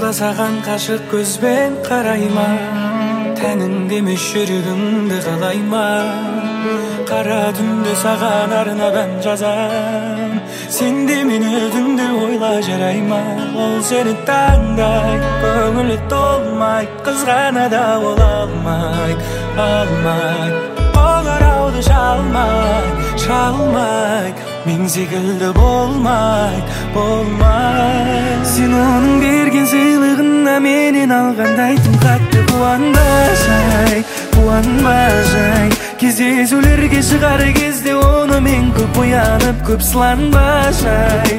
Жылда саған қашық көзбен қарайма, тәніңде емес жүрегіңді қалайма. Қара түнде саған арнап ән жазам, сен де мені түнде ойла жарайма. Ол сені таңдай, көңілі толмай, қызғана да ол алмай. Қоңырауды шалмай, мен секілді болмай. Сен оның берген сыйлығына менен алғандай тым қатты қуанба жай. Кездесулерге шығар кезде оны мен көп оянып, көп сыланба жай.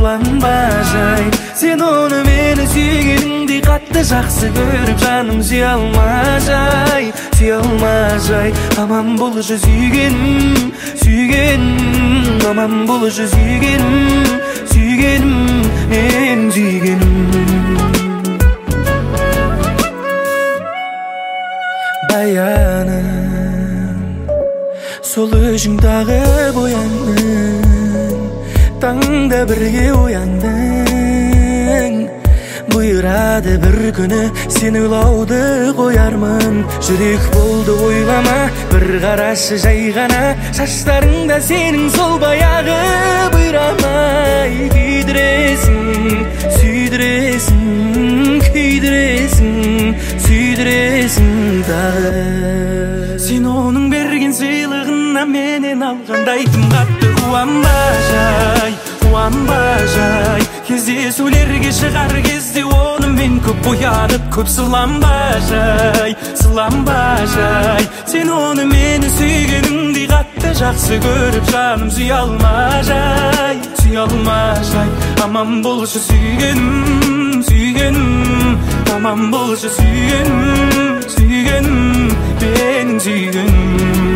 Сен оны мені сүйгеніңдей қатты жақсы көріп, жаным сүйе алма жай. Аман болшы сүйгенім, аман болшы сүйгенім, мен сүйгенім. Баяным, сол өзің тағып ояндың, таңда бірге ояндың. Бұйырады бір күні сен ойлауды қоярмын. Жүрек болды ойлама, бір қарашы жай ғана. Шаштарыңда сенің сол баяғы бұйрамай. Күйдіресің тағы. Сен оның берген сыйлығына менен алғандай тым қатты қуанба жай. Кездесулерге шығар кезде оны мен көп оянып, көп сыланба жай. Сен оны мені сүйгеніңдей қатты жақсы көріп, жаным сүйе алма жай. Аман болшы сүйгенім, аман болшы сүйгенім, менің сүйгенім.